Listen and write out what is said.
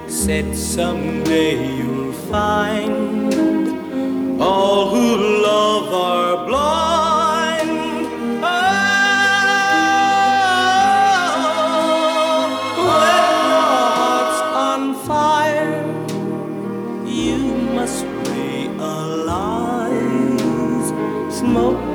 said someday you'll find all who love are blind. Oh, when your heart's on fire, you must realize smoke